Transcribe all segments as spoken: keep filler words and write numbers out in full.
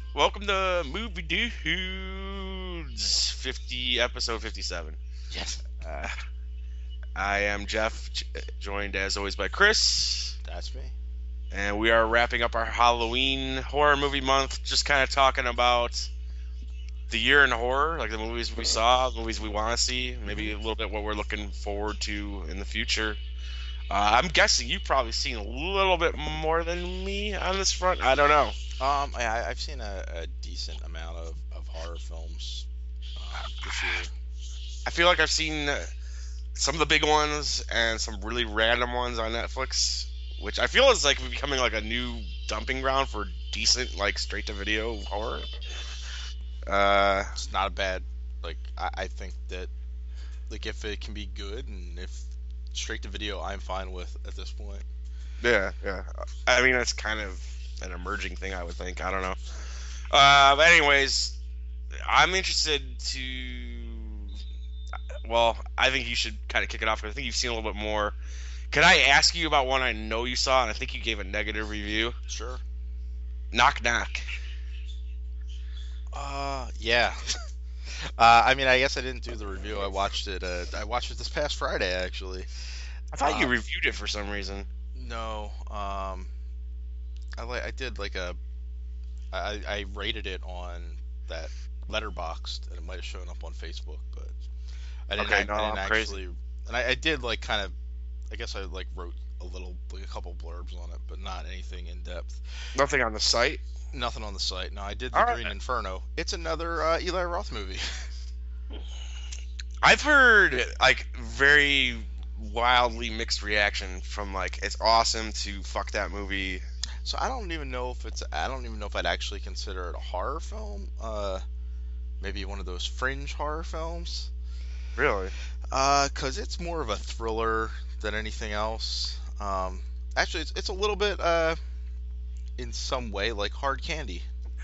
Welcome to Movie Dudes fifty episode fifty-seven. Yes, Uh, I am Jeff, j- joined as always by Chris, that's me. and we are wrapping up our Halloween horror movie month. Just kind of talking about the year in horror, like the movies we saw, the movies we want to see, maybe hmm a little bit what we're looking forward to in the future. Uh, I'm guessing you've probably seen a little bit more than me on this front. I don't know. Um, I, I- I've seen a, a decent amount of, of horror films um, this year. I feel like I've seen some of the big ones and some really random ones on Netflix, which I feel is like becoming like a new dumping ground for decent like straight to video horror. Uh, It's not a bad, like, I, I think that, like, if it can be good and if straight to video, I'm fine with at this point. yeah, yeah. I mean, that's kind of an emerging thing, I would think. I don't know. Uh, but anyways, I'm interested to. Well, I think you should kind of kick it off because I think you've seen a little bit more. Can I ask you about one I know you saw and I think you gave a negative review? Sure. Knock Knock. Uh, yeah. uh, I mean, I guess I didn't do the review. I watched it. Uh, I watched it this past Friday, actually. I thought you Um, reviewed it for some reason. no. Um, I like. I did like a I, I rated it on that Letterboxd, and it might have shown up on Facebook, but I didn't. Okay, Act, no, I didn't I'm crazy. actually, and I, I did like kind of. I guess I like wrote a little, like a couple blurbs on it, but not anything in depth. Nothing on the site. Nothing on the site. No, I did the All right. Green Inferno. It's another uh, Eli Roth movie. I've heard like very wildly mixed reaction from like it's awesome to fuck that movie. So I don't even know if it's. I don't even know if I'd actually consider it a horror film. Uh, maybe one of those fringe horror films. Really? Uh, cause it's more of a thriller than anything else. Um, actually, it's it's a little bit uh in some way like Hard Candy.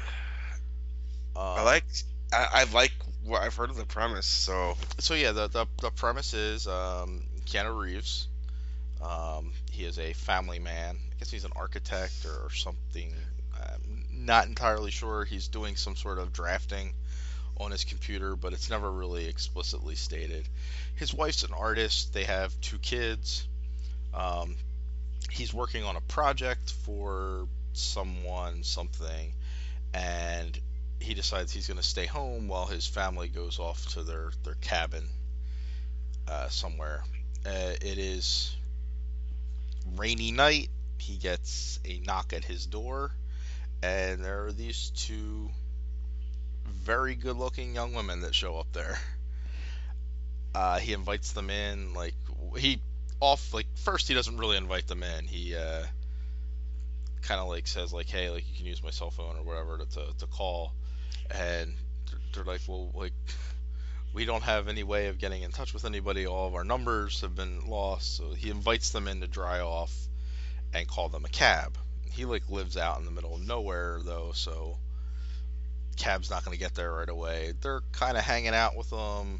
I Um, like I, I like what I've heard of the premise. So so yeah, the the, the premise is um Keanu Reeves. Um, he is a family man. I guess he's an architect or, or something. I'm not entirely sure. He's doing some sort of drafting on his computer, but it's never really explicitly stated. His wife's an artist. They have two kids. Um, he's working on a project for someone, something, and he decides he's going to stay home while his family goes off to their, their cabin uh, somewhere. Uh, it is rainy night. He gets a knock at his door, and there are these two very good looking young women that show up there. Uh, he invites them in, like, he off like first he doesn't really invite them in. He uh, kind of like says like, hey, like you can use my cell phone or whatever to, to, to call, and they're, they're like, well, like we don't have any way of getting in touch with anybody. All of our numbers have been lost. So he invites them in to dry off and call them a cab. He like lives out in the middle of nowhere though, so cab's not gonna get there right away. They're kind of hanging out with them,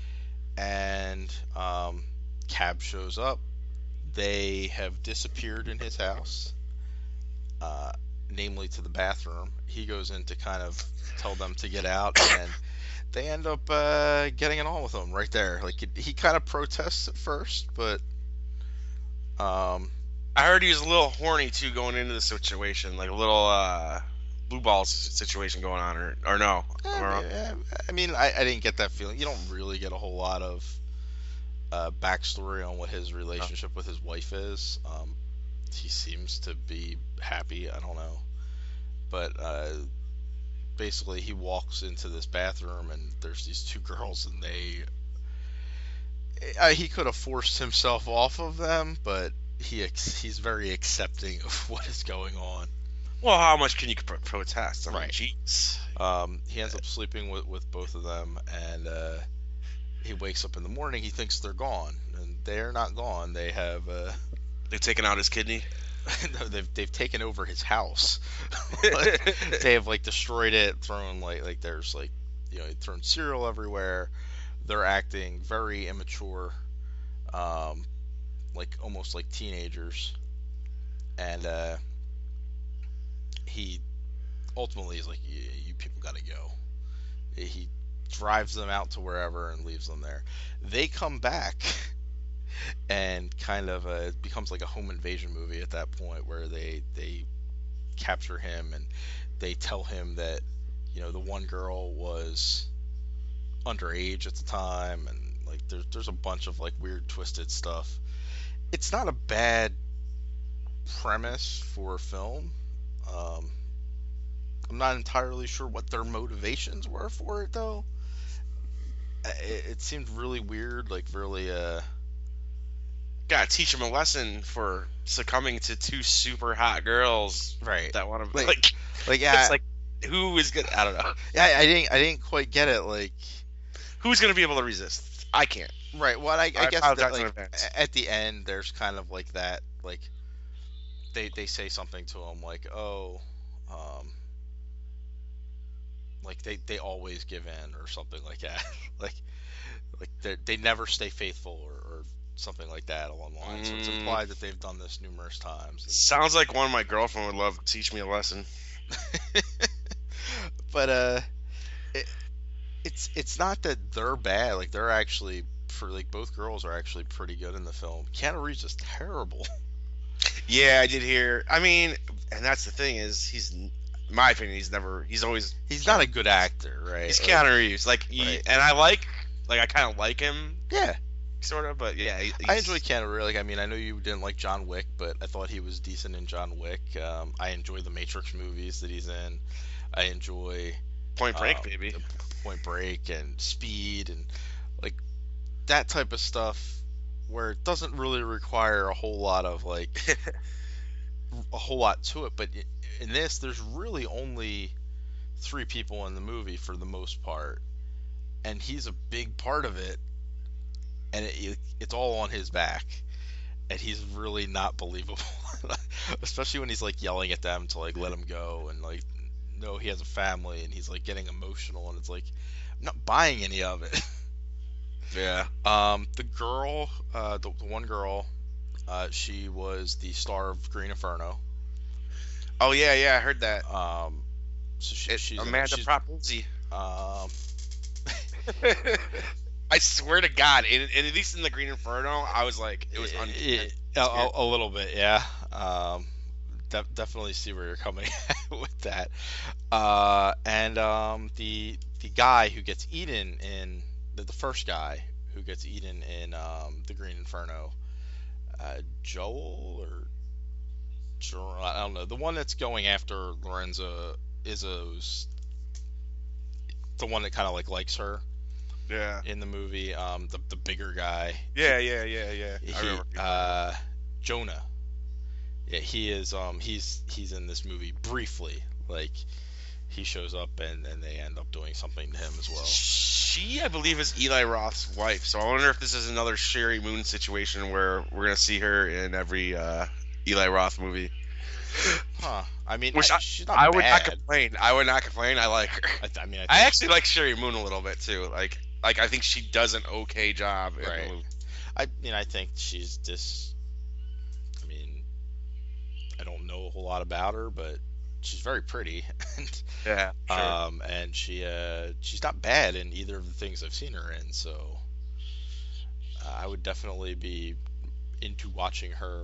and um, cab shows up. They have disappeared in his house, uh, namely to the bathroom. He goes in to kind of tell them to get out, and they end up uh, getting it on with him right there. Like it, he kind of protests at first, but um, I heard he was a little horny too going into the situation, like a little uh, blue balls situation going on, or or no? Am eh, I wrong? eh, I mean, I, I didn't get that feeling. You don't really get a whole lot of uh, backstory on what his No. relationship with his wife is. Um, he seems to be happy. I don't know, but uh, basically he walks into this bathroom and there's these two girls and they uh, he could have forced himself off of them, but he ex- he's very accepting of what is going on. Well, how much can you pro- protest? I mean, Right. jeez. Um, he ends up sleeping with, with both of them, and uh, he wakes up in the morning. He thinks they're gone, and they are not gone. They have uh, They've taken out his kidney. no, they've they've taken over his house. They have like destroyed it, thrown like like there's like you know thrown cereal everywhere. They're acting very immature, um, like almost like teenagers, and uh, he ultimately he's like, yeah, you people got to go. He drives them out to wherever and leaves them there. They come back and kind of uh, it becomes like a home invasion movie at that point, where they they capture him and they tell him that, you know, the one girl was underage at the time, and like there's there's a bunch of like weird twisted stuff. It's not a bad premise for a film. Um, I'm not entirely sure what their motivations were for it though. It, it seemed really weird, like really uh Gotta teach him a lesson for succumbing to two super hot girls right. that want to Like, like. like yeah, It's like who is good? I don't know. yeah, I didn't I didn't quite get it. Like, Who's gonna be able to resist? I can't. right. Well, I, I I guess that, apologize in like advance. at the end, there's kind of like that. Like they they say something to him like, oh, um, like they they always give in or something like that. like like they they never stay faithful or, or something like that along the line. So it's Mm. implied that they've done this numerous times. Sounds like one my girlfriend would love to teach me a lesson. And, but uh, it, it's it's not that they're bad. Like they're actually for like both girls are actually pretty good in the film. Keanu Reeves is terrible. Yeah, I did hear. I mean, and that's the thing is he's, in my opinion, he's never. He's always. He's not a good actor, right? He's Like, Keanu Reeves. Like, he, Right. and I like, like I kind of like him, yeah, sort of. But yeah, he- I he's- enjoy Keanu Reeves. Like, I mean, I know you didn't like John Wick, but I thought he was decent in John Wick. Um, I enjoy the Matrix movies that he's in. I enjoy Point Break, um, baby. Point Break and Speed and like that type of stuff where it doesn't really require a whole lot of like a whole lot to it. But i- in this, there's really only three people in the movie for the most part, and he's a big part of it, and it, it, it's all on his back, and he's really not believable, especially when he's like yelling at them to like let him go and like no, he has a family, and he's like getting emotional, and it's like I'm not buying any of it. Yeah. Um, the girl, uh, the, the one girl, uh, she was the star of Green Inferno. Oh yeah, yeah, I heard that. Um, so she, It, she's Amanda she's, Propulsi. um, I swear to God, in, in, at least in the Green Inferno, I was like, it was un- it- a, a, a little bit, yeah. Um, de- definitely see where you're coming at with that. Uh, and um, the the guy who gets eaten in the, the first guy who gets eaten in um, the Green Inferno, uh, Joel or Jer- I don't know, the one that's going after Lorenzo Izzo's, the one that kind of like likes her Yeah. in the movie, um, the the bigger guy. Yeah, yeah, yeah, yeah. I He, remember. uh, Jonah. Yeah, he is. Um, he's he's in this movie briefly. Like he shows up and, and they end up doing something to him as well. She, I believe, is Eli Roth's wife. So I wonder if this is another Sherry Moon situation where we're gonna see her in every uh, Eli Roth movie. Huh? I mean, Which I, I, she's not I would not bad. complain. I would not complain. I like her. I, I mean, I, think I actually like Sherry Moon a little bit too. Like, like I think she does an okay job in Right. the movie. I mean, I think she's just. I mean, I don't know a whole lot about her, but she's very pretty, and Yeah. Sure. um, and she uh, she's not bad in either of the things I've seen her in. So uh, I would definitely be into watching her.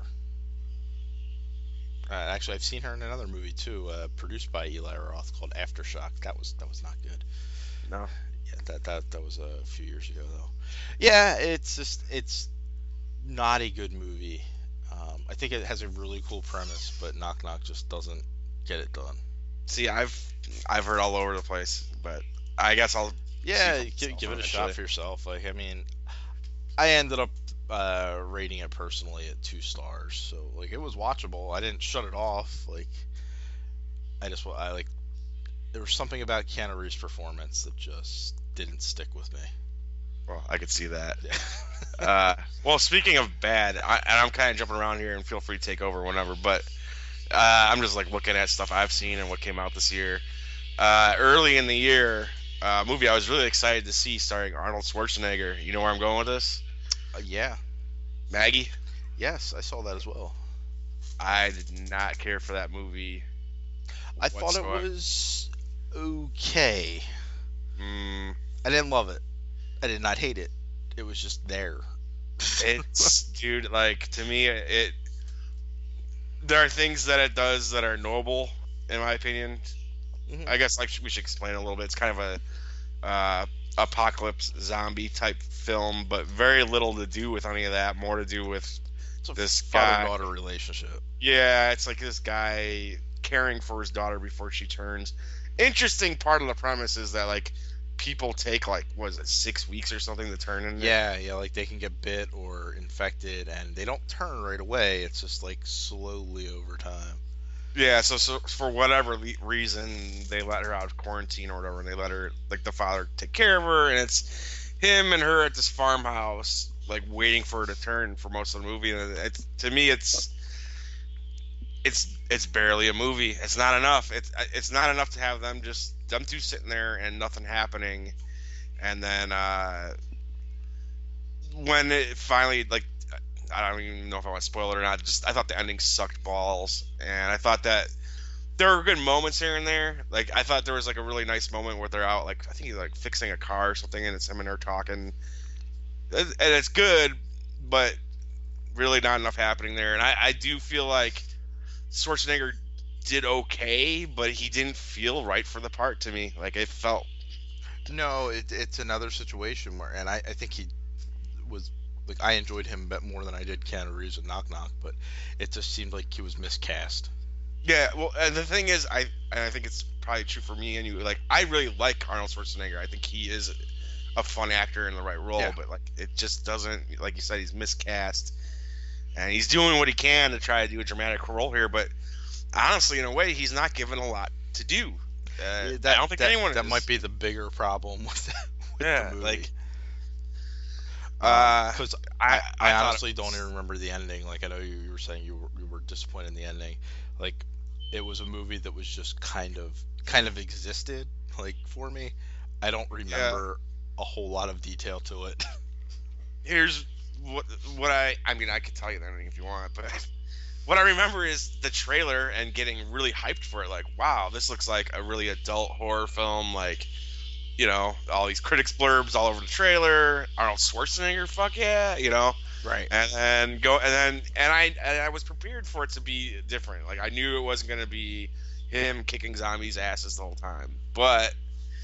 Uh, actually, I've seen her in another movie too, uh, produced by Eli Roth called Aftershock. That was that was not good. no. Yeah, that that that was a few years ago though. Yeah, it's just it's not a good movie. Um, I think it has a really cool premise, but Knock Knock just doesn't get it done. See, I've I've heard all over the place, but I guess I'll. Yeah, See for give, myself give it a eventually. shot for yourself. Like, I mean, I ended up uh, rating it personally at two stars, so like it was watchable. I didn't shut it off. Like, I just I like there was something about Keanu Reeves' performance that just didn't stick with me. Well, I could see that. Yeah. uh, well, speaking of bad, I, and I'm kind of jumping around here, and feel free to take over whenever. But uh, I'm just like looking at stuff I've seen and what came out this year. Uh, early in the year, uh, a movie I was really excited to see starring Arnold Schwarzenegger. You know where I'm going with this? Uh, yeah. Maggie. Yes, I saw that as well. I did not care for that movie. I thought it whatsoever. was okay. Mm, I didn't love it. I did not hate it. It was just there. it's dude, like to me, it there are things that it does that are noble, in my opinion. Mhm. I guess like we should explain a little bit. It's kind of a uh, apocalypse zombie type film, but very little to do with any of that. More to do with It's a this guy. father-daughter relationship. Yeah, it's like this guy caring for his daughter before she turns. Interesting part of the premise is that like people take like was it six weeks or something to turn in. Yeah, yeah, like they can get bit or infected, and they don't turn right away. It's just like slowly over time. Yeah, so, so for whatever le- reason, they let her out of quarantine or whatever, and they let her, like, the father take care of her, and it's him and her at this farmhouse, like, waiting for her to turn for most of the movie, and it's, to me, it's, it's, it's barely a movie. It's not enough. It's, it's not enough to have them just, them two sitting there and nothing happening, and then, uh, when it finally, like, I don't even know if I want to spoil it or not. Just I thought the ending sucked balls, and I thought that there were good moments here and there. Like I thought there was like a really nice moment where they're out, like I think he's like fixing a car or something, and it's him and her talking, and it's good, but really not enough happening there. And I, I do feel like Schwarzenegger did okay, but he didn't feel right for the part to me. Like it felt. No, it, it's another situation where, and I, I think he was like I enjoyed him a bit more than I did Keanu Reeves and Knock Knock, but it just seemed like he was miscast. Yeah, well, and the thing is, I and I think it's probably true for me and you. Like, I really like Arnold Schwarzenegger. I think he is a fun actor in the right role, Yeah. but like, it just doesn't. Like you said, he's miscast, and he's doing what he can to try to do a dramatic role here. But honestly, in a way, he's not given a lot to do. Uh, Yeah, that, I don't think that, anyone that is. might be the bigger problem with, that, with Yeah, the movie. like, uh, because I, I, I, I honestly thought it don't was- even remember the ending. Like I know you, you were saying you were, you were disappointed in the ending. Like it was a movie that was just kind of kind of existed like for me. I don't remember a whole lot of detail to it. Here's what what I I mean I could tell you the ending if you want, but what I remember is the trailer and getting really hyped for it. Like, wow, this looks like a really adult horror film. Like, you know, all these critics blurbs all over the trailer. Arnold Schwarzenegger, fuck yeah, you know. Right. And then go and then and I and I was prepared for it to be different. Like I knew it wasn't gonna be him kicking zombies' asses the whole time, but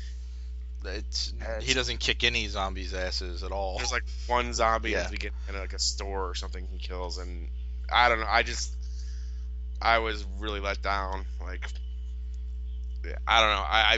It's, It's- he doesn't kick any zombies' asses at all. there's like one zombie Yeah. at the beginning in like a store or something he kills, and I don't know. I just I was really let down. Like yeah, I don't know. I, I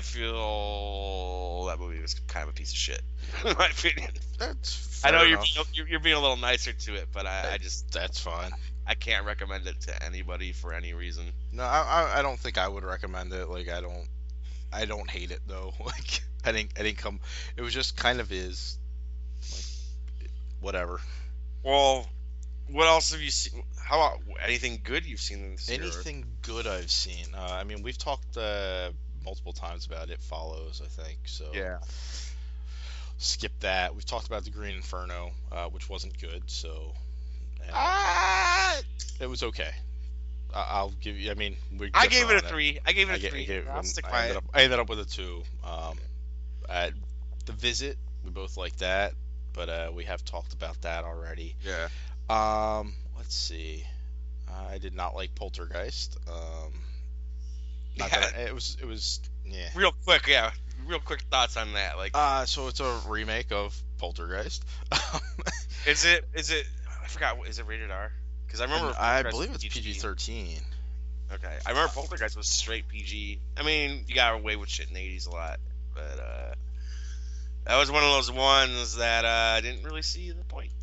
feel that movie was kind of a piece of shit, in my opinion. That's I know fair you're, enough. you're you're being a little nicer to it, but I, I just That's fine. I can't recommend it to anybody for any reason. No, I, I I don't think I would recommend it. Like I don't I don't hate it though. Like I didn't I didn't come. It was just kind of is like whatever. Well, what else have you seen? How about anything good you've seen this year? Anything good I've seen? Uh, I mean, we've talked uh, multiple times about It Follows. I think so. Yeah. Skip that. We've talked about The Green Inferno, uh, which wasn't good. So uh, Ah, it was okay. I- I'll give you. I mean, we. I gave it a three. I gave it I, a ga- I three. gave- I'll stick I by ended it. up. I ended up with a two. Um, uh, The Visit. We both like that, but uh, we have talked about that already. Yeah. Um, let's see. I did not like Poltergeist. Um, not Yeah. that I- it was. It was. Yeah. Real quick, yeah. Real quick thoughts on that. Like, Uh, so it's a remake of Poltergeist. is it? Is it? I forgot. Is it rated R? Because I remember. I Poltergeist believe was it's P G thirteen. Okay, I remember Poltergeist was straight P G. I mean, you got away with shit in the eighties a lot, but uh, that was one of those ones that uh, I didn't really see the point.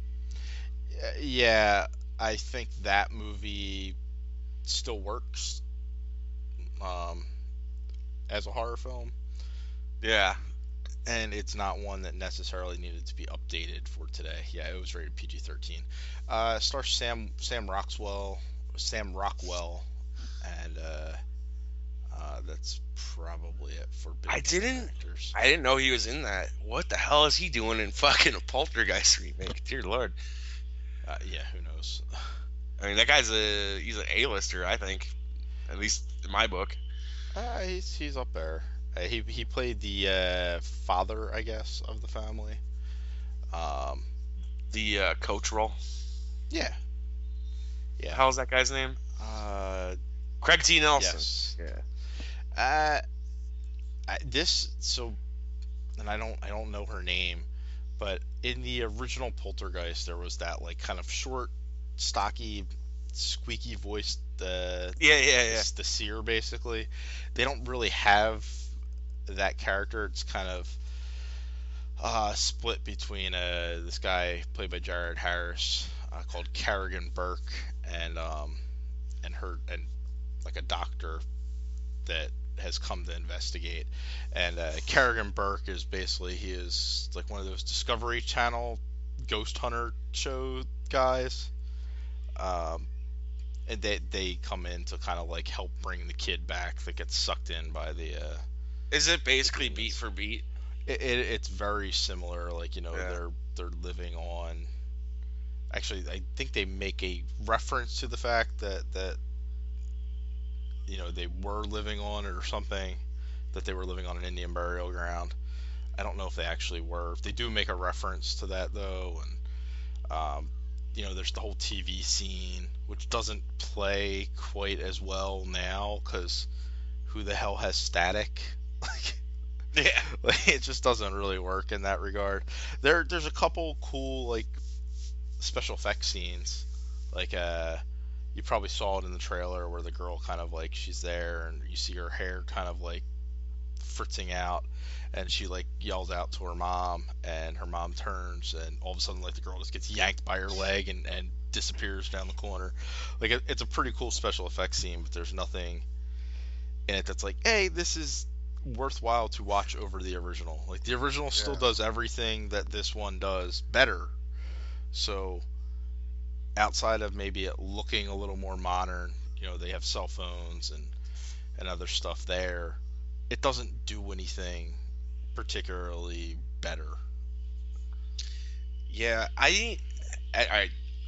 Yeah, I think that movie still works um, as a horror film, Yeah. and it's not one that necessarily needed to be updated for today. Yeah, it was rated P G thirteen. Uh, stars Sam Sam Rockwell, Sam Rockwell, and uh, uh, that's probably it for big I didn't- actors. I didn't know he was in that. What the hell is he doing in fucking a Poltergeist remake? Dear Lord. Uh, yeah, who knows? I mean, that guy's a he's an A-lister, I think, at least in my book. Uh, he's he's up there. Uh, he he played the uh, father, I guess, of the family. Um, The uh, coach role. yeah, yeah. How's that guy's name? Uh, Craig T. Nelson. yes. Yeah. Uh, I, this so, and I don't I don't know her name, but in the original Poltergeist, there was that like kind of short, stocky, squeaky voiced uh, Yeah, yeah, yeah. the, the seer basically. They don't really have that character. It's kind of uh, split between uh, this guy played by Jared Harris uh, called Carrigan Burke and um, and her and like a doctor that has come to investigate. And uh, Carrigan Burke is basically he is like one of those Discovery Channel ghost hunter show guys. Um, and they they come in to kind of like help bring the kid back that gets sucked in by the. Uh, Is it basically beat for beat? it, it, it's very similar. Like you know Yeah. they're they're living on. Actually, I think they make a reference to the fact that that you know they were living on it or something, that they were living on an Indian burial ground. I don't know if they actually were. If they do make a reference to that though, and um, you know, there's the whole T V scene which doesn't play quite as well now because who the hell has static? Like, Yeah. like, it just doesn't really work in that regard. There, there's a couple cool like special effects scenes, like uh, you probably saw it in the trailer where the girl kind of like she's there and you see her hair kind of like fritzing out and she like yells out to her mom and her mom turns and all of a sudden like the girl just gets yanked by her leg and, and disappears down the corner. Like it, it's a pretty cool special effects scene, but there's nothing in it that's like, hey, this is worthwhile to watch over the original. Like the original still Yeah. does everything that this one does better. So outside of maybe it looking a little more modern, you know, they have cell phones and and other stuff there. It doesn't do anything particularly better. Yeah, I, I, I,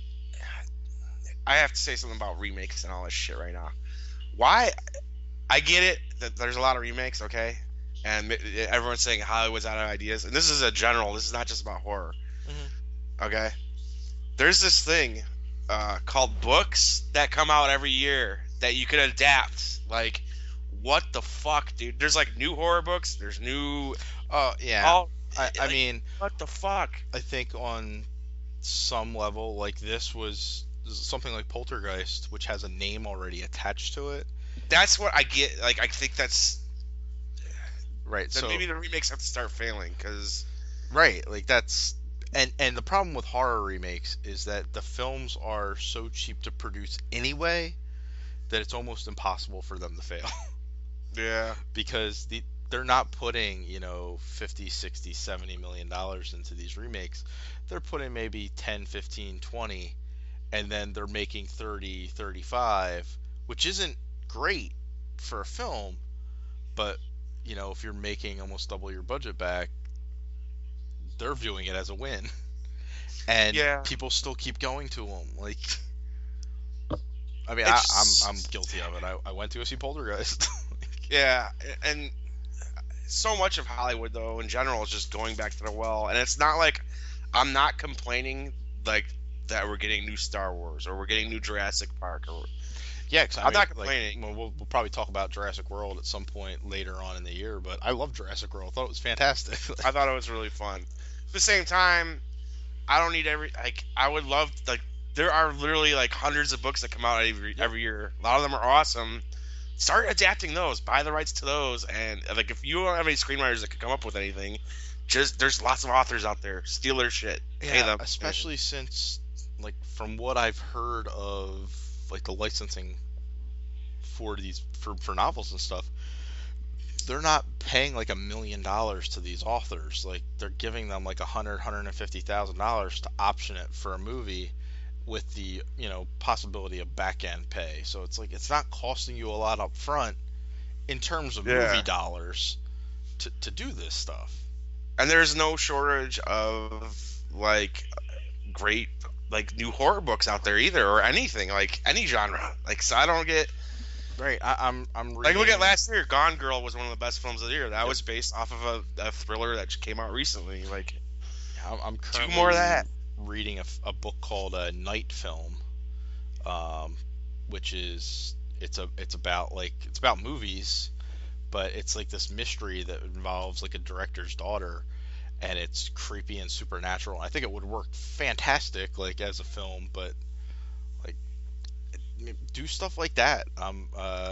I have to say something about remakes and all this shit right now. Why? I get it that there's a lot of remakes, okay, and m- everyone's saying Hollywood's out of ideas, and this is a general. This is not just about horror, Mhm. okay? There's this thing uh, called books that come out every year that you could adapt. Like, what the fuck, dude? There's like new horror books. There's new. Oh yeah. All, I, I like, mean, what the fuck? I think on some level, like this was something like Poltergeist, which has a name already attached to it. That's what I get. Like, I think that's Right. then So maybe the remakes have to start failing because right, like that's and and the problem with horror remakes is that the films are so cheap to produce anyway that it's almost impossible for them to fail. yeah, Because the they're not putting, you know, fifty, sixty, seventy million dollars into these remakes. They're putting maybe ten, fifteen, twenty and then they're making thirty, thirty-five, which isn't great for a film, but you know, if you're making almost double your budget back, they're viewing it as a win. And yeah. people still keep going to them. Like, I mean, I, It's- I'm I'm guilty of it. I, I went to go see Poltergeist. Yeah, and so much of Hollywood though in general is just going back to the well, and it's not like I'm not complaining like that we're getting new Star Wars or we're getting new Jurassic Park or Yeah, cause, I I'm mean, not like, complaining. well, we'll we'll probably talk about Jurassic World at some point later on in the year, but I love Jurassic World. I thought it was fantastic. I thought it was really fun. At the same time, I don't need every like I would love like there are literally like hundreds of books that come out every every year. A lot of them are awesome. Start adapting those. Buy the rights to those, and like if you don't have any screenwriters that can come up with anything, just there's lots of authors out there. Steal their shit. Pay Yeah, them. especially since, like, from what I've heard of, like the licensing for these for for novels and stuff, they're not paying like a million dollars to these authors. Like they're giving them like a hundred, hundred and fifty thousand dollars to option it for a movie, with the you know possibility of back end pay. So it's like it's not costing you a lot up front in terms of Yeah. movie dollars to to do this stuff. And there's no shortage of like great like new horror books out there either, or anything like any genre. Like so, I don't get Right. I, I'm I'm Like, look at reading. last year. Gone Girl was one of the best films of the year. That Yep. was based off of a, a thriller that just came out recently. Like, I'm, I'm do more of currently that. reading a, f- a book called uh, Night Film, um, which is it's a it's about like it's about movies, but it's like this mystery that involves like a director's daughter, and it's creepy and supernatural. I think it would work fantastic like as a film, but like do stuff like that. I'm uh,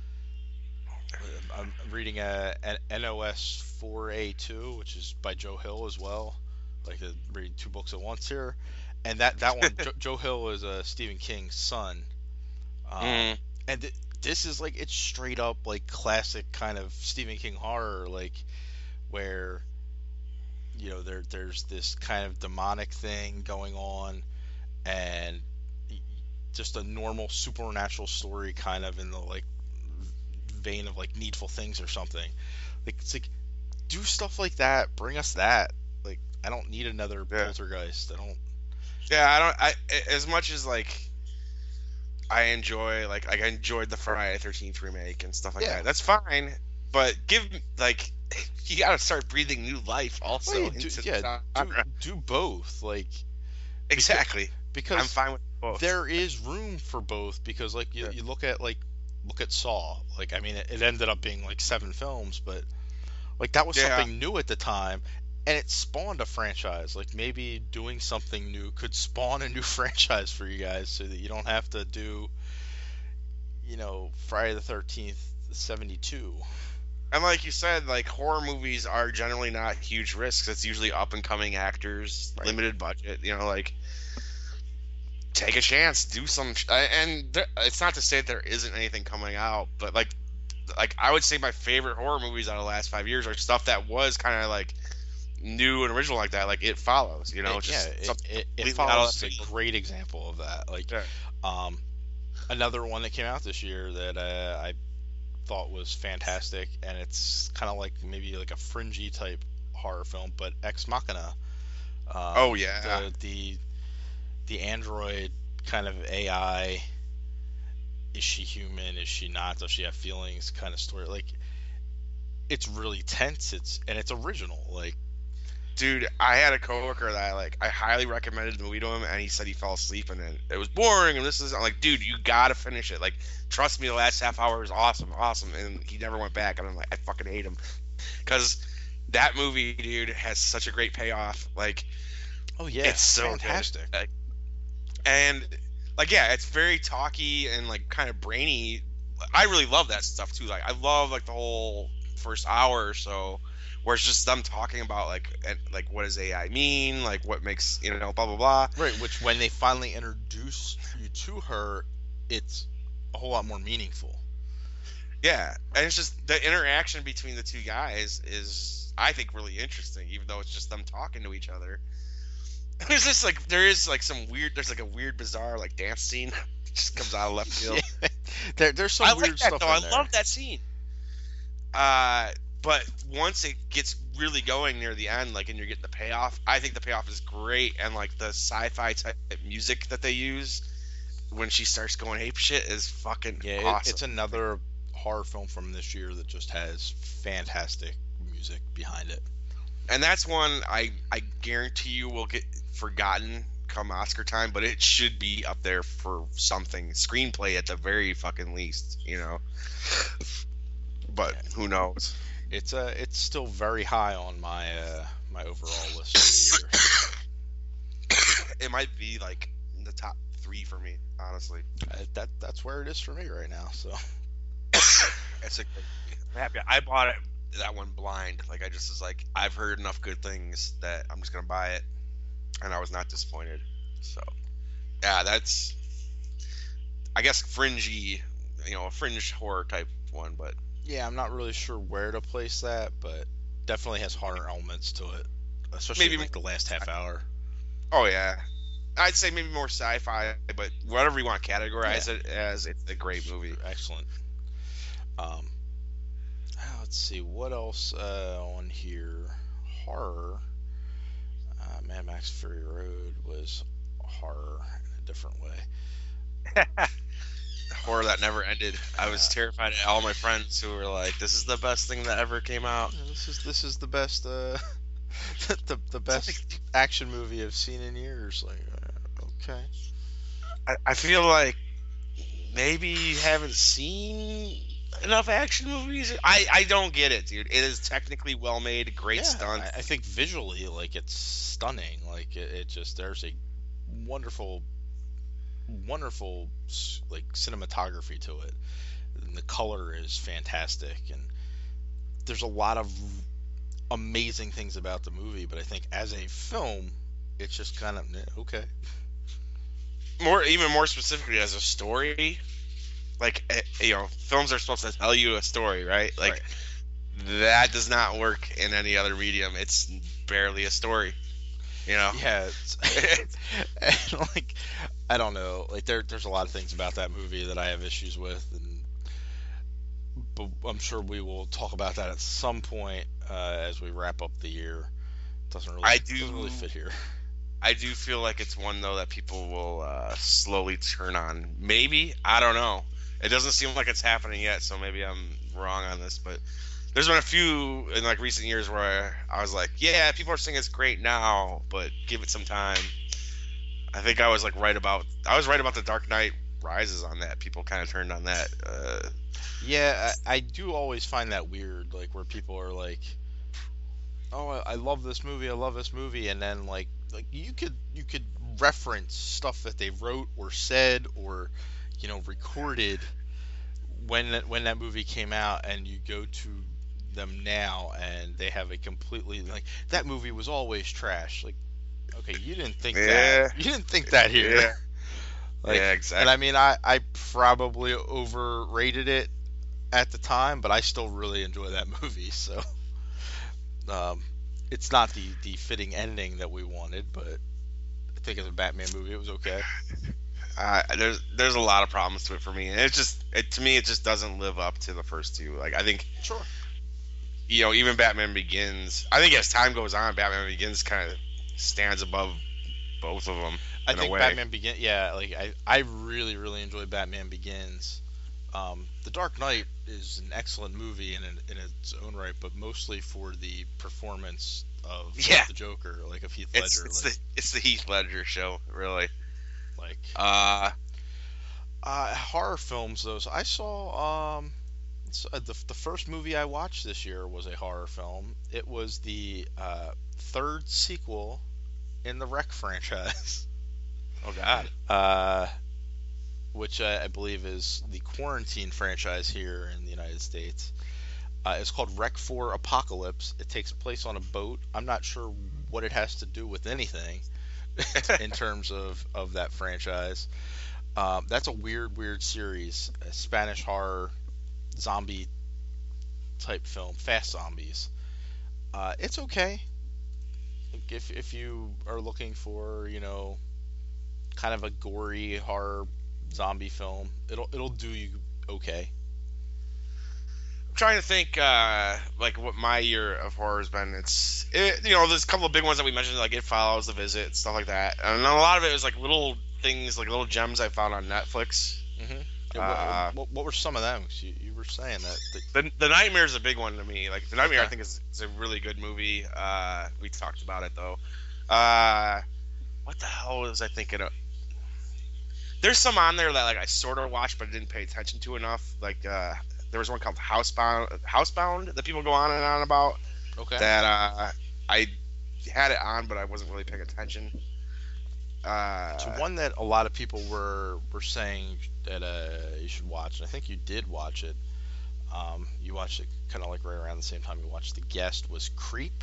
I'm reading a, an N O S four A two, which is by Joe Hill as well. Like uh, reading two books at once here, and that that one jo- Joe Hill is uh, Stephen King's son, um, Mm. and th- this is like it's straight up like classic kind of Stephen King horror, like where you know there there's this kind of demonic thing going on, and just a normal supernatural story kind of in the like vein of like Needful Things or something. Like it's like do stuff like that. Bring us that. Like I don't need another Yeah. Poltergeist. I don't. Yeah, I don't. I as much as like I enjoy like like I enjoyed the Friday thirteenth remake and stuff like Yeah. that. That's fine, but give like you got to start breathing new life also Well, yeah, do, into yeah, the do genre. do both. Like Exactly. because I'm fine with both. there is room for both. Because like you, Yeah. you look at like look at Saw. Like I mean, it, it ended up being like seven films, but like that was Yeah. something new at the time, and it spawned a franchise. Like maybe doing something new could spawn a new franchise for you guys, so that you don't have to do, you know, Friday the Thirteenth seventy-two. And like you said, like horror movies are generally not huge risks. It's usually up and coming actors, Right. limited budget. You know, like take a chance, do some. Sh- and there, it's not to say that there isn't anything coming out, but like, like I would say my favorite horror movies out of the last five years are stuff that was kind of like new and original like that. Like It Follows. You know, It- just yeah, it, something it, it completely out of follows left a field. great example of that. Like, Yeah. um, another one that came out this year that uh, I thought was fantastic, and it's kind of like maybe like a fringy type horror film, but Ex Machina. Um, Oh yeah. the the the android kind of A I. Is she human? Is she not? Does she have feelings? Kind of story. Like, it's really tense. It's and it's original. Like, Dude, I had a coworker that I like. I highly recommended the movie to him, and he said he fell asleep and it, it was boring. And this is I'm like, dude, you gotta finish it. Like, trust me, the last half hour was awesome, awesome. And he never went back. And I'm like, I fucking hate him because that movie, dude, has such a great payoff. Like, oh yeah, it's so fantastic. good. Like, and like, yeah, it's very talky and like kind of brainy. I really love that stuff too. Like, I love like the whole first hour or so where it's just them talking about like and, like what does A I mean, like what makes you know blah blah blah. Right, which when they finally introduce you to her, it's a whole lot more meaningful. Yeah, and it's just the interaction between the two guys is I think really interesting, even though it's just them talking to each other. There's just like there is like some weird there's like a weird bizarre like dance scene that just comes out of left field. Yeah. There, there's some I weird like that stuff though. in I there. love that scene. Uh, but once it gets really going near the end, like, and you're getting the payoff, I think the payoff is great, and like the sci-fi type music that they use when she starts going ape shit is fucking Yeah, it- awesome. it's another horror film from this year that just has fantastic music behind it. And that's one I I guarantee you will get forgotten come Oscar time, but it should be up there for something screenplay at the very fucking least, you know. But who knows? It's uh, it's still very high on my uh, my overall list for the year. It might be like in the top three for me, honestly. Uh, that that's where it is for me right now. So It's a great movie. I'm happy. I bought it that one blind. Like I just was like, I've heard enough good things that I'm just gonna buy it, and I was not disappointed. So yeah, that's I guess fringy, you know, a fringe horror type one, but yeah, I'm not really sure where to place that, but definitely has horror elements to it, especially Maybe- like the last half hour. oh yeah, I'd say maybe more sci-fi, but whatever you want to categorize it as, it's a great movie. Excellent. Um, ah, let's see what else uh, on here. Horror. Uh, Mad Max Fury Road was horror in a different way. horror that never ended. I was Yeah. terrified of all my friends who were like, "This is the best thing that ever came out." Yeah, This is this is the best uh, the the It's best like, action movie I've seen in years. Like, uh, okay. I, I feel like maybe you haven't seen enough action movies. I, I don't get it, dude. It is technically well made, great Yeah, stunts. I, I think visually, like it's stunning. Like it, it just there's a wonderful, wonderful s- like cinematography to it. And the color is fantastic, and there's a lot of amazing things about the movie. But I think as a film, it's just kind of eh, okay. More, even more specifically, as a story, like eh, you know, films are supposed to tell you a story, right? Like Right. that does not work in any other medium. It's barely a story, you know. Yeah, it's, and like I don't know, like there there's a lot of things about that movie that I have issues with, and but I'm sure we will talk about that at some point uh, as we wrap up the year. Doesn't really I doesn't really do. fit here. I do feel like it's one though that people will uh, slowly turn on. Maybe, I don't know. It doesn't seem like it's happening yet, so maybe I'm wrong on this. But there's been a few in like recent years where I was like, yeah, people are saying it's great now, but give it some time. I think I was like right about I was right about the Dark Knight Rises on that. People kind of turned on that. Uh, Yeah, I, I do always find that weird, like where people are like, "Oh, I, I love this movie, I love this movie," and then like like you could you could reference stuff that they wrote or said or you know recorded when that, when that movie came out, and you go to them now and they have a completely like that movie was always trash. Like, okay, you didn't think yeah, that. You didn't think that here. yeah, Like, yeah, and exactly. I mean, I I probably overrated it at the time, but I still really enjoy that movie. So, um, it's not the the fitting ending that we wanted, but I think as a Batman movie, it was okay. Uh, there's there's a lot of problems to it for me, and it just it to me it just doesn't live up to the first two. Like I think Sure. you know even Batman Begins. I think as time goes on, Batman Begins kind of stands above both of them I in a think way. Batman Begin. Yeah, like I I really really enjoy Batman Begins. Um, The Dark Knight is an excellent movie in in in its own right, but mostly for the performance of, Yeah, of the Joker, like of Heath it's Ledger, it's like the it's the Heath Ledger show, really. like Uh, uh, horror films. Those I saw. Um, s- uh, the the first movie I watched this year was a horror film. It was the uh, third sequel in the Wreck franchise, oh God, uh, which I, I believe is the Quarantine franchise here in the United States. Uh, it's called Wreck four Apocalypse. It takes place on a boat. I'm not sure what it has to do with anything in terms of, of that franchise. Um, that's a weird, weird series. A Spanish horror zombie type film, fast zombies. Uh, it's okay. Like, If, if you are looking for, you know, kind of a gory horror zombie film, it'll it'll do you okay. I'm trying to think uh like what my year of horror has been. It's it, you know there's a couple of big ones that we mentioned like It Follows, The Visit, stuff like that, and a lot of it was like little things like little gems I found on Netflix. hmm Yeah, what, Uh, what, what were some of them? 'Cause You, you were saying that, that The the Nightmare is a big one to me. Like the Nightmare, I okay. think is, is a really good movie. Uh, we talked about it though. Uh, what the hell was I thinking of? There's some on there that like I sort of watched but didn't pay attention to enough. Like uh, there was one called Housebound, Housebound that people go on and on about. Okay. That uh, I had it on, but I wasn't really paying attention. To Uh, one that a lot of people were were saying that uh, you should watch, and I think you did watch it. Um, you watched it kind of like right around the same time you watched The Guest. Was Creep?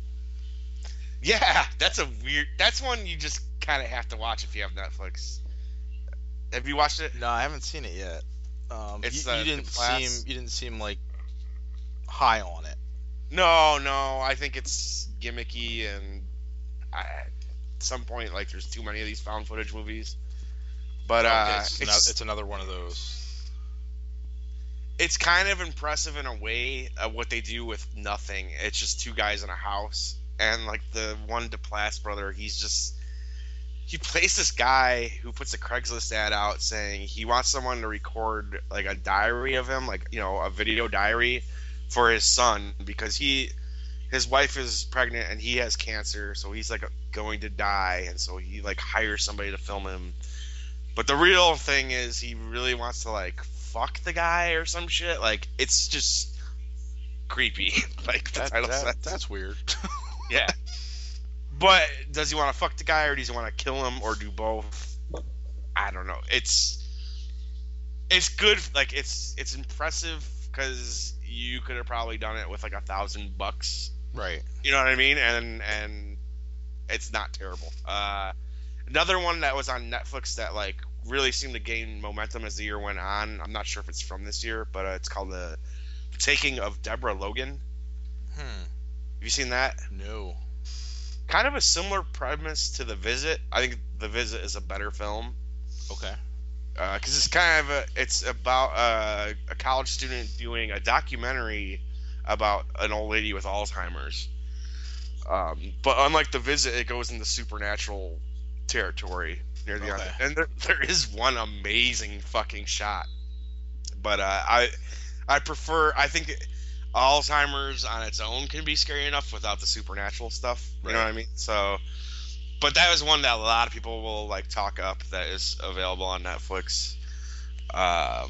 yeah, that's a weird. That's one you just kind of have to watch if you have Netflix. Have you watched it? No, I haven't seen it yet. Um, you, It's you uh, the didn't seem class. you didn't seem like high on it. No, no, I think it's gimmicky, and I, at some point, like, there's too many of these found footage movies. But Oh, okay, uh, it's, no, it's it's another one of those. it's kind of impressive in a way of what they do with nothing. It's just two guys in a house, and like the one Duplass brother, he's just he plays this guy who puts a Craigslist ad out saying he wants someone to record like a diary of him, like, you know, a video diary for his son, because he his wife is pregnant and he has cancer, so he's like going to die, and so he like hires somebody to film him. But the real thing is he really wants to like fuck the guy or some shit. Like, it's just creepy. Like the That, title that, says. that's weird. Yeah. But does he want to fuck the guy, or does he want to kill him, or do both? I don't know. It's it's good. Like, it's it's impressive because you could have probably done it with like a thousand bucks. Right. You know what I mean? And and it's not terrible. Uh, another one that was on Netflix that like really seemed to gain momentum as the year went on. I'm not sure if it's from this year, but uh, it's called the, the Taking of Deborah Logan. Hmm. Have you seen that? No. Kind of a similar premise to The Visit. I think The Visit is a better film Okay. because uh, it's kind of a, it's about uh, a college student doing a documentary about an old lady with Alzheimer's. Um, but unlike The Visit, it goes into supernatural territory near the Okay. end. And there, there is one amazing fucking shot. But uh, I I prefer, I think Alzheimer's on its own can be scary enough without the supernatural stuff. You know Right. what I mean? So, but that was one that a lot of people will like talk up that is available on Netflix. Um,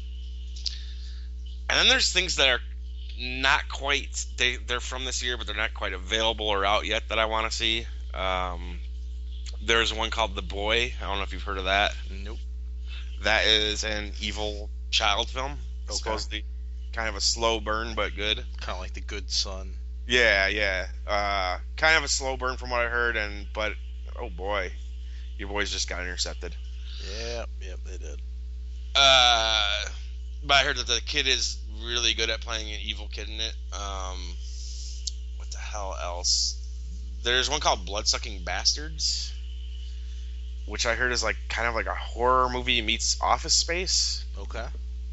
and then there's things that are not quite, they, they're from this year, but they're not quite available or out yet that I want to see. Um, there's one called The Boy. I don't know if you've heard of that. Nope. That is an evil child film. Okay. Supposedly kind of a slow burn, but good. Kind of like The Good Son. Yeah, yeah. Uh, kind of a slow burn from what I heard, and but oh boy, your boys just got intercepted. Yep, yep, they did. Uh, but I heard that the kid is really good at playing an evil kid in it. Um, what the hell else? There's one called Bloodsucking Bastards, which I heard is like kind of like a horror movie meets Office Space. Okay.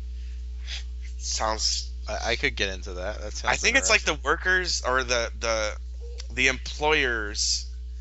Sounds. I, I could get into that. That sounds I think it's like the interesting. workers or the the the employers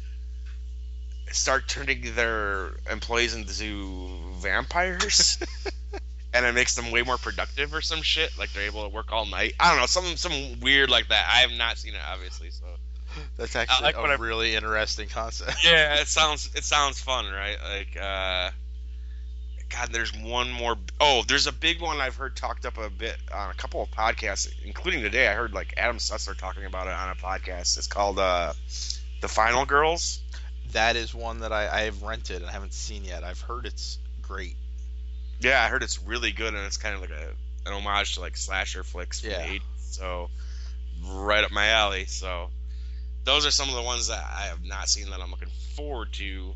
start turning their employees into vampires, and it makes them way more productive or some shit. Like they're able to work all night. I don't know, some some weird like that. I have not seen it, obviously. So That's actually like what a I've- really interesting concept. yeah, it sounds it sounds fun, right? Like, uh, God, there's one more. Oh, there's a big one I've heard talked up a bit on a couple of podcasts, including today. I heard like Adam Sussler talking about it on a podcast. It's called uh, The Final Girls. That is one that I, I have rented and haven't seen yet. I've heard it's great. Yeah, I heard it's really good, and it's kind of like a an homage to like slasher flicks from Yeah. the eighties. So right up my alley. So those are some of the ones that I have not seen that I'm looking forward to.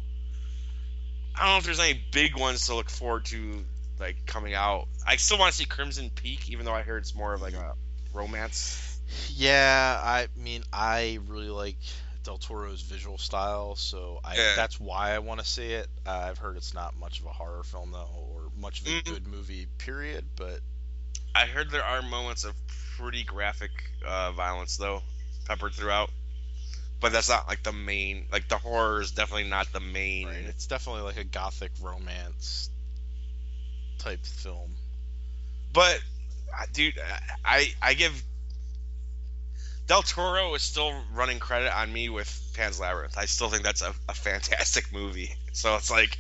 I don't know if there's any big ones to look forward to, like coming out. I still want to see Crimson Peak, even though I heard it's more of like a romance. Yeah, I mean, I really like Del Toro's visual style, so I Yeah. that's why I want to see it. Uh, I've heard it's not much of a horror film though, or much of a Mm. good movie. Period. But I heard there are moments of pretty graphic uh, violence though, peppered throughout. But that's not like the main. Like the horror is definitely not the main. right, it's definitely like a gothic romance type film. But, uh, dude, I I give Del Toro is still running credit on me with Pan's Labyrinth. I still think that's a, a fantastic movie. So it's like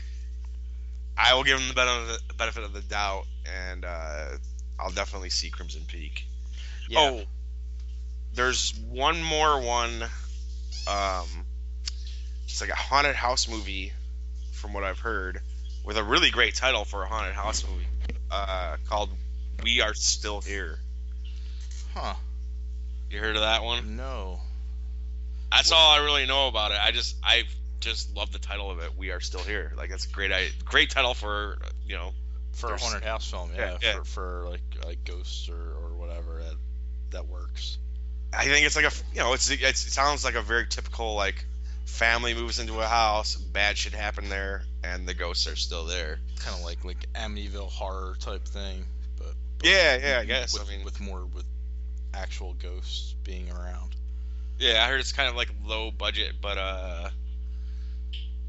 I will give him the benefit, benefit of the doubt, and uh, I'll definitely see Crimson Peak. Yeah. Oh, there's one more one. Um, it's like a haunted house movie, from what I've heard, with a really great title for a haunted house movie, uh, called "We Are Still Here." Huh. You heard of that one? No. That's all I really know about it. I just I just love the title of it. "We Are Still Here." Like that's a great I great title for you know. For a There's- haunted house film, yeah. Yeah, yeah. For, for like like ghosts or, or whatever that that works. I think it's like a you know it's, it's it sounds like a very typical like family moves into a house, bad shit happened there, and the ghosts are still there. Kind of like like Amityville horror type thing, but, but Yeah, yeah, I guess. With, I mean, with more with actual ghosts being around. yeah, I heard it's kind of like low budget, but uh,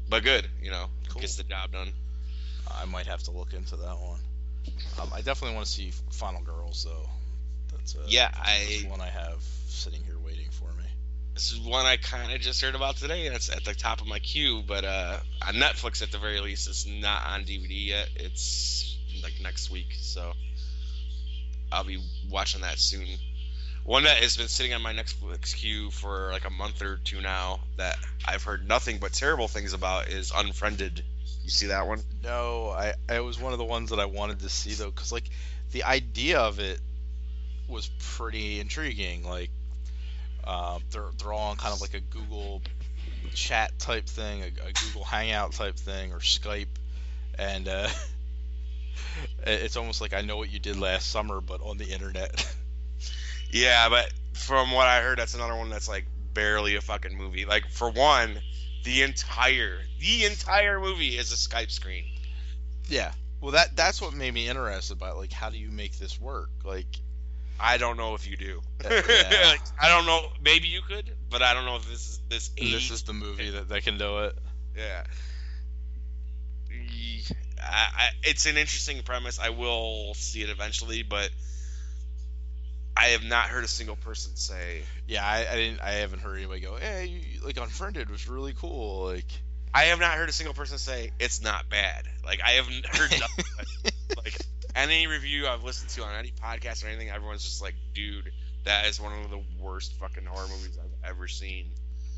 but good. You know, Cool. gets the job done. I might have to look into that one. Um, I definitely want to see Final Girls though. That's uh, Yeah, that's I. one I have sitting here waiting for me. This is one I kind of just heard about today. That's at the top of my queue, but uh, on Netflix at the very least. It's not on D V D yet. It's like next week, so I'll be watching that soon. One that has been sitting on my Netflix queue for like a month or two now that I've heard nothing but terrible things about is Unfriended. You see that one? No, I it was one of the ones that I wanted to see though, because like the idea of it was pretty intriguing. Like uh, they're they're all on kind of like a Google chat type thing, a, a Google Hangout type thing, or Skype, and uh, it's almost like I Know What You Did Last Summer, but on the internet. Yeah, but from what I heard, that's another one that's like barely a fucking movie. Like for one, the entire the entire movie is a Skype screen. Yeah. Well, that that's what made me interested about like how do you make this work? Like I don't know if you do. Uh, yeah. Like, I don't know. Maybe you could, but I don't know if this is this. this is the movie that, that can do it. Yeah. Ye- I, I, it's an interesting premise. I will see it eventually, but I have not heard a single person say. Yeah, I, I didn't. I haven't heard anybody go, "Hey, you, like Unfriended was really cool." Like, I have not heard a single person say it's not bad. Like I haven't heard nothing. but, like any review I've listened to on any podcast or anything, everyone's just like, "Dude, that is one of the worst fucking horror movies I've ever seen."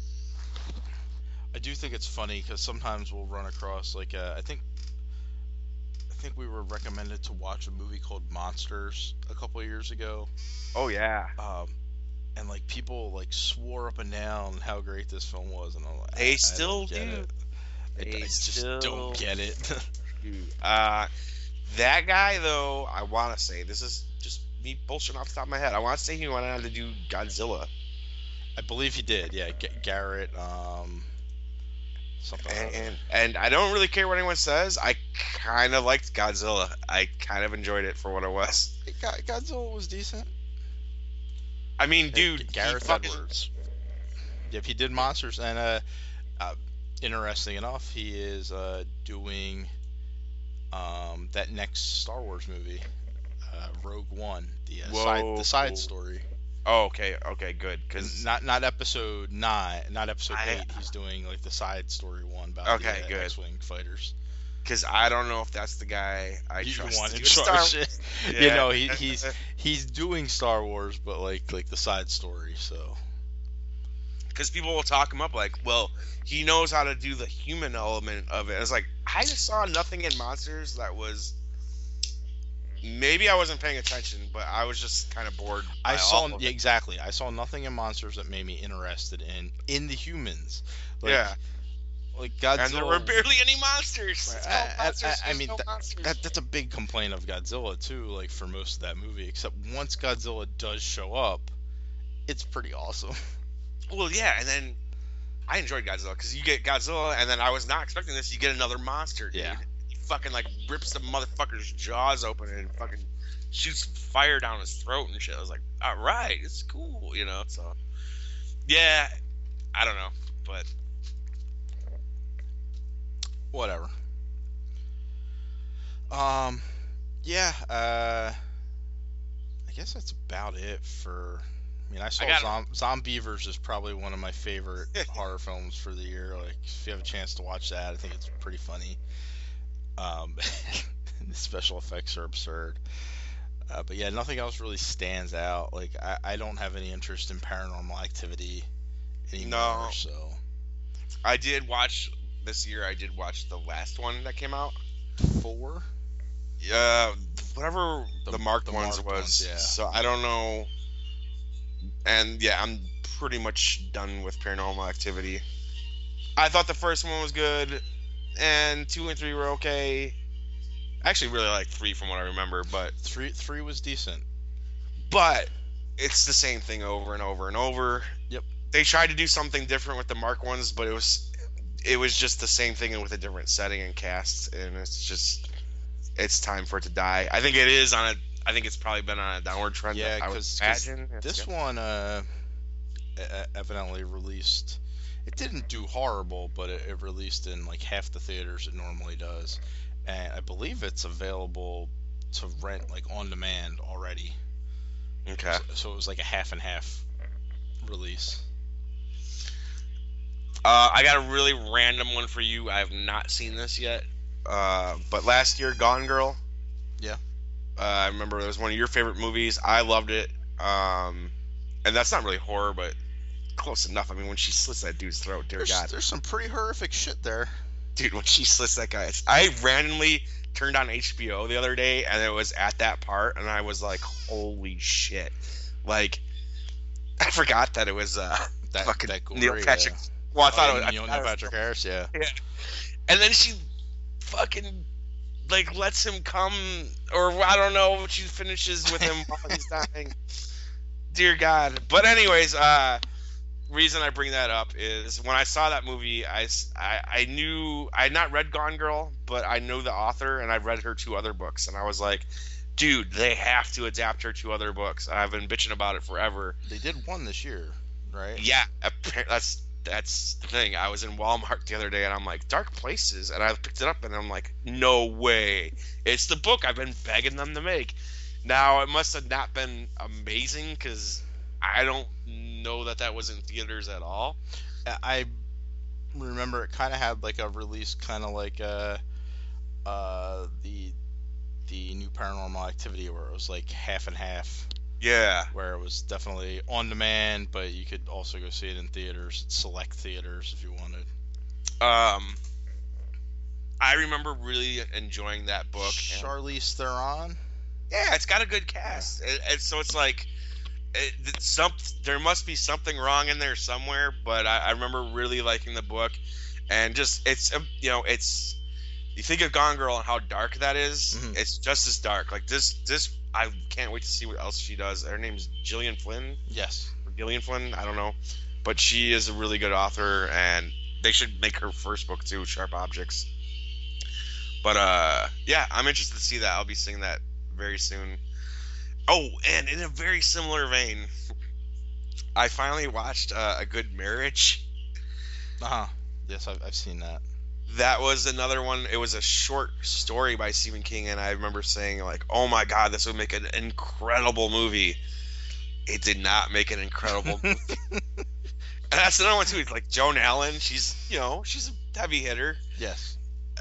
I do think it's funny because sometimes we'll run across like uh, I think I think we were recommended to watch a movie called Monsters a couple of years ago, Oh yeah, um, and like people like swore up and down how great this film was, and I'm like, I, they I still don't get do. it. I, They I just still don't get it. do. Uh, that guy though, I want to say this is just me bullshitting off the top of my head. I want to say he went on to do Godzilla. I believe he did. Yeah, G- Garrett. Um, something. And, like that. and and I don't really care what anyone says. I kind of liked Godzilla. I kind of enjoyed it for what it was. Hey, Go- Godzilla was decent. I mean, Hey, dude, G- he Gareth fucking- Edwards. Yep, he did Monsters, and uh, uh, interesting enough, he is uh doing um that next Star Wars movie, uh, Rogue One, the uh, side Whoa. the side story. Oh, okay, okay, good. Because Not not episode nine, not episode I- eight. He's doing like the side story one about Okay, the uh, good. X-wing fighters. because I don't know if that's the guy I He's the trust. one to in do Star- charge. Yeah. You know, he, he's he's doing Star Wars, but like like the side story. So Because people will talk him up like, well, he knows how to do the human element of it. It's like, I just saw nothing in Monsters that was. Maybe I wasn't paying attention, but I was just kind of bored. by I saw all of yeah, it. exactly. I saw nothing in Monsters that made me interested in in the humans. Like, Yeah. like Godzilla. And there were barely any monsters. It's Right, called I- I- Monsters, I there's mean, no that- monsters. That, that's a big complaint of Godzilla too. Like for most of that movie, except once Godzilla does show up, it's pretty awesome. Well, yeah, and then I enjoyed Godzilla because you get Godzilla, and then I was not expecting this. You get another monster, dude. Yeah. He fucking like rips the motherfucker's jaws open and fucking shoots fire down his throat and shit. I was like, all right, it's cool, you know. So, yeah, I don't know, but Whatever. Um, yeah. Uh, I guess that's about it for. I mean, I saw got- Zom- Zombievers is probably one of my favorite horror films for the year. Like, if you have a chance to watch that, I think it's pretty funny. Um, the special effects are absurd. Uh, but yeah, nothing else really stands out. Like, I, I don't have any interest in Paranormal Activity anymore. No. So I did watch this year. I did watch the last one that came out. four. Yeah, whatever the, The- marked the ones marked was. ones, yeah. So I don't know. And yeah, I'm pretty much done with Paranormal Activity. I thought the first one was good, and two and three were okay. I actually really like three from what I remember, but Three three was decent. but it's the same thing over and over and over. Yep. They tried to do something different with the Mark ones, but it was it was just the same thing with a different setting and cast, and it's just it's time for it to die. I think it is on a. I think it's probably been on a downward trend. Yeah, I would because imagine It's this good. one uh, e- evidently released. it didn't do horrible, but it, it released in like half the theaters it normally does, and I believe it's available to rent like on demand already. Okay. So, so it was like a half and half release. Uh, I got a really random one for you. I have not seen this yet, uh, but last year, Gone Girl. Yeah. Uh, I remember it was one of your favorite movies. I loved it. Um, and that's not really horror, but close enough. I mean, when she slits that dude's throat, dear There's, God. there's some pretty horrific shit there. Dude, when she slits that guy. I randomly turned on H B O the other day, and it was at that part, and I was like, holy shit. Like, I forgot that it was uh, That, fucking that gory, Neil Patrick. yeah. Well, I Oh, thought yeah, it was... I Neil, thought Neil it was- Patrick Harris, yeah. Yeah. And then she fucking, like, lets him come, or I don't know, she finishes with him while he's dying. Dear God. But anyways, uh, reason I bring that up is when I saw that movie, I, s- I, I knew, I had not read Gone Girl, but I know the author, and I've read her two other books, and I was like, dude, they have to adapt her two other books. And I've been bitching about it forever. They did one this year, right? Yeah, appar- that's that's the thing. I was in Walmart the other day, and I'm like, Dark Places, and I picked it up, and I'm like, no way, it's the book I've been begging them to make. Now it must have not been amazing because I don't know that that was in theaters at all. I remember it kind of had like a release, kind of like uh, uh, the the new Paranormal Activity, where it was like half and half. Yeah, Where it was definitely on demand, but you could also go see it in theaters, select theaters if you wanted. um, I remember really enjoying that book. and- Charlize Theron. Yeah, it's got a good cast, and, and so it's like, it, it's some there must be something wrong in there somewhere. But I, I remember really liking the book, and just it's um, you know it's you think of Gone Girl and how dark that is, Mhm. it's just as dark. Like this this I can't wait to see what else she does. Her name's Gillian Flynn, Yes. or Gillian Flynn, I don't know, but she is a really good author, and they should make her first book too, Sharp Objects. But uh, yeah, I'm interested to see that. I'll be seeing that very soon. Oh, and in a very similar vein, I finally watched uh, A Good Marriage. Uh huh. Yes, I've, I've seen that. That was another one. It was a short story by Stephen King, and I remember saying, like, oh my God, this would make an incredible movie. It did not make an incredible movie. And that's another one, too. It's like Joan Allen. She's, you know, she's a heavy hitter. Yes.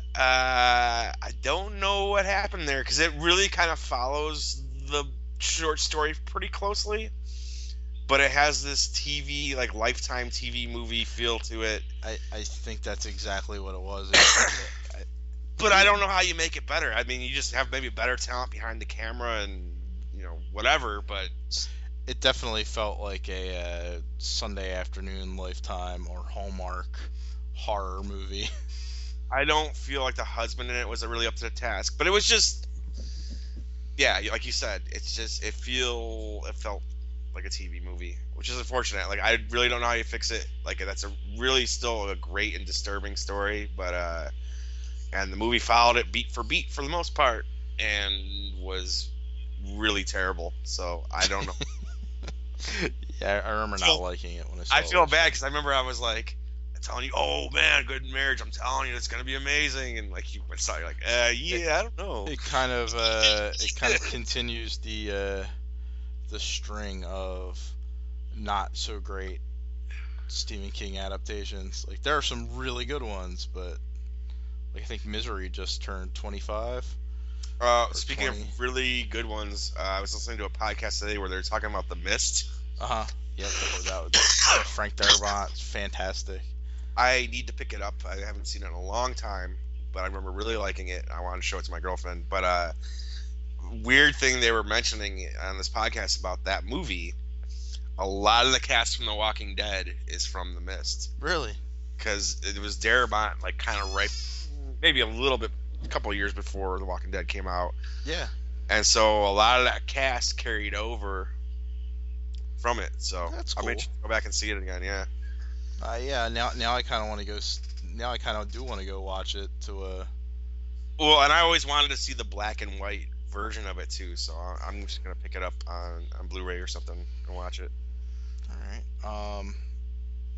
Uh, I don't know what happened there, because it really kind of follows the short story pretty closely. But it has this T V, like Lifetime T V movie feel to it. I, I think that's exactly what it was. I, But I don't know how you make it better. I mean, you just have maybe better talent behind the camera and, you know, whatever. But it definitely felt like a uh, Sunday afternoon Lifetime or Hallmark horror movie. I don't feel like the husband in it was really up to the task. But it was just, yeah, like you said, it's just, it feel, it felt like a T V movie, which is unfortunate. Like, I really don't know how you fix it. Like, that's a really still a great and disturbing story. But, uh, and the movie followed it beat for beat for the most part and was really terrible. So I don't know. Yeah, I remember not feel- liking it when I saw I it. feel last bad year. because I remember I was like, telling you, oh man, Good Marriage, I'm telling you, it's gonna be amazing, and like you went you're like, uh, yeah, I don't know. It kind of uh, it kind of continues the uh, the string of not so great Stephen King adaptations. Like there are some really good ones, but like I think Misery just turned twenty-five. Uh, Or speaking twenty. of really good ones, uh, I was listening to a podcast today where they're talking about The Mist. Uh huh. Yep, that was that Frank Darabont, it's fantastic. I need to pick it up. I haven't seen it in a long time, but I remember really liking it. I wanted to show it to my girlfriend. But uh, weird thing they were mentioning on this podcast about that movie, a lot of the cast from The Walking Dead is from The Mist. Really? Because it was Darabont, like, kind of right, maybe a little bit, a couple of years before The Walking Dead came out. Yeah. And so a lot of that cast carried over from it. So That's I'm cool. interested to go back and see it again, yeah. Uh, yeah. Now, now I kind of want to go. s- Now I kind of do want to go watch it to uh. Well, and I always wanted to see the black and white version of it, too. So I- I'm just going to pick it up on, on Blu-ray or something and watch it. All right. Um.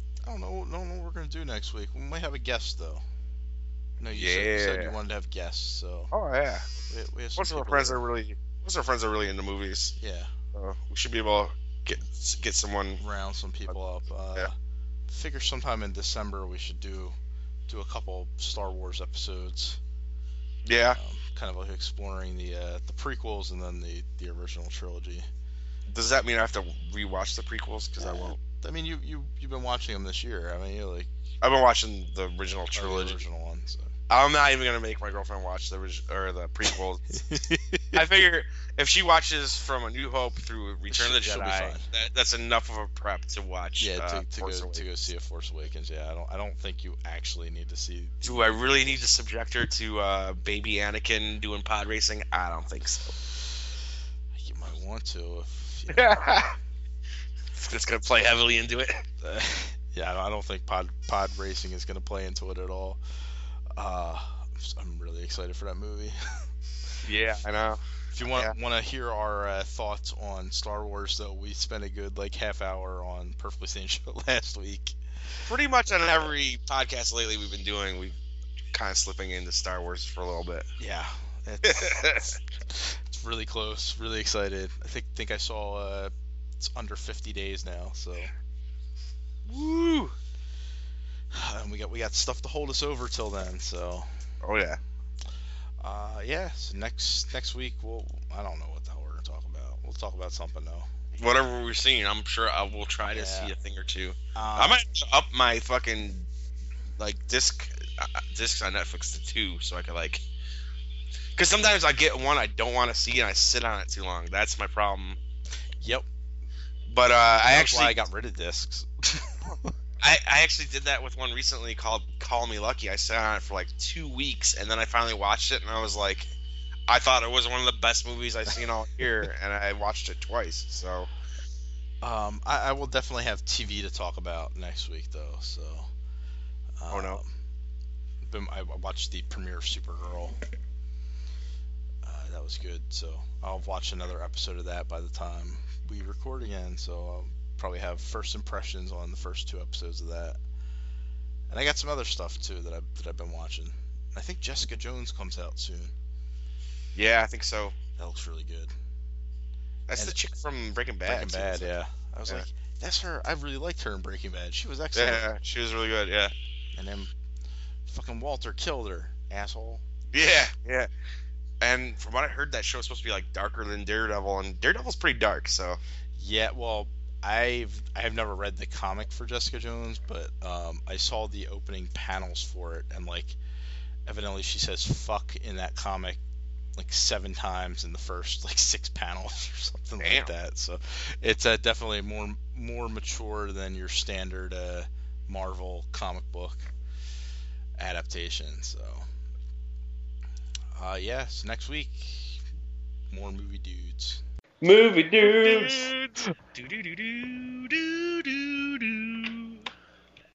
I don't know. Don't know what we're gonna do next week. We might have a guest though. No, you said, you Yeah. said you wanted to have guests, so Oh yeah. we, we have some Most of our people friends that are really, most of our friends are really into movies. yeah, So we should be able to get get someone. round some people up. Uh, Yeah. Figure sometime in December we should do do a couple Star Wars episodes. Yeah. Um, kind of like exploring the uh, the prequels and then the, the original trilogy. Does that mean I have to rewatch the prequels? Because I won't. I mean, you you you've been watching them this year. I mean, you like I've been watching the original or the trilogy. original ones. So. I'm not even gonna make my girlfriend watch the orig- or the prequels. I figure if she watches from A New Hope through Return of the She'll be Jedi, fine. that, that's enough of a prep to watch. Yeah, to, uh, to Force go Awakens. to go see a Force Awakens. Yeah, I don't I don't think you actually need to see. Do I really need to subject her to uh, baby Anakin doing pod racing? I don't think so. You might want to. If, you know, It's gonna play heavily into it. uh, yeah, I don't, I don't think pod pod racing is going to play into it at all. Uh, I'm, just- I'm really excited for that movie. Yeah, I know. If you want Yeah. want to hear our uh, thoughts on Star Wars, though, we spent a good like half hour on Perfectly Sane Show last week. Pretty much on every podcast lately we've been doing, we've kind of slipping into Star Wars for a little bit. Yeah, it's, it's really close. Really excited. I think think I saw uh, it's under fifty days now, so Woo! and we got we got stuff to hold us over till then. So Oh yeah. uh, yeah, so next next week we'll I don't know what the hell we're gonna talk about. We'll talk about something though. Whatever we're seeing, I'm sure I will try to Yeah. see a thing or two. Um, I might up my fucking like disc uh, discs on Netflix to two, so I could like. Because sometimes I get one I don't want to see and I sit on it too long. That's my problem. Yep. But uh, I That's actually why I got rid of discs. I, I actually did that with one recently called Call Me Lucky. I sat on it for like two weeks and then I finally watched it and I was like, I thought it was one of the best movies I've seen all year, and I watched it twice. So Um, I, I will definitely have T V to talk about next week, though. So, um, Oh, no. been- I watched the premiere of Supergirl. Uh, that was good. So I'll watch another episode of that by the time we record again. So I'll probably have first impressions on the first two episodes of that. And I got some other stuff too that I've that I've been watching. I think Jessica Jones comes out soon. yeah, I think so. That looks really good. That's And- the chick from Breaking Bad. Breaking too, Bad, isn't it? yeah. I was Yeah. like, that's her. I really liked her in Breaking Bad. She was excellent. Yeah, she was really good. Yeah. And then fucking Walter killed her, asshole. Yeah, yeah. And from what I heard, that show's supposed to be like darker than Daredevil, and Daredevil's pretty dark. So Yeah, well, I've I have never read the comic for Jessica Jones, but um, I saw the opening panels for it, and like, evidently she says "fuck" in that comic like seven times in the first like six panels or something Damn. like that. So it's uh, definitely more more mature than your standard uh, Marvel comic book adaptation. So, uh, yeah, so next week, more movie dudes. Movie dudes. do do do do do do.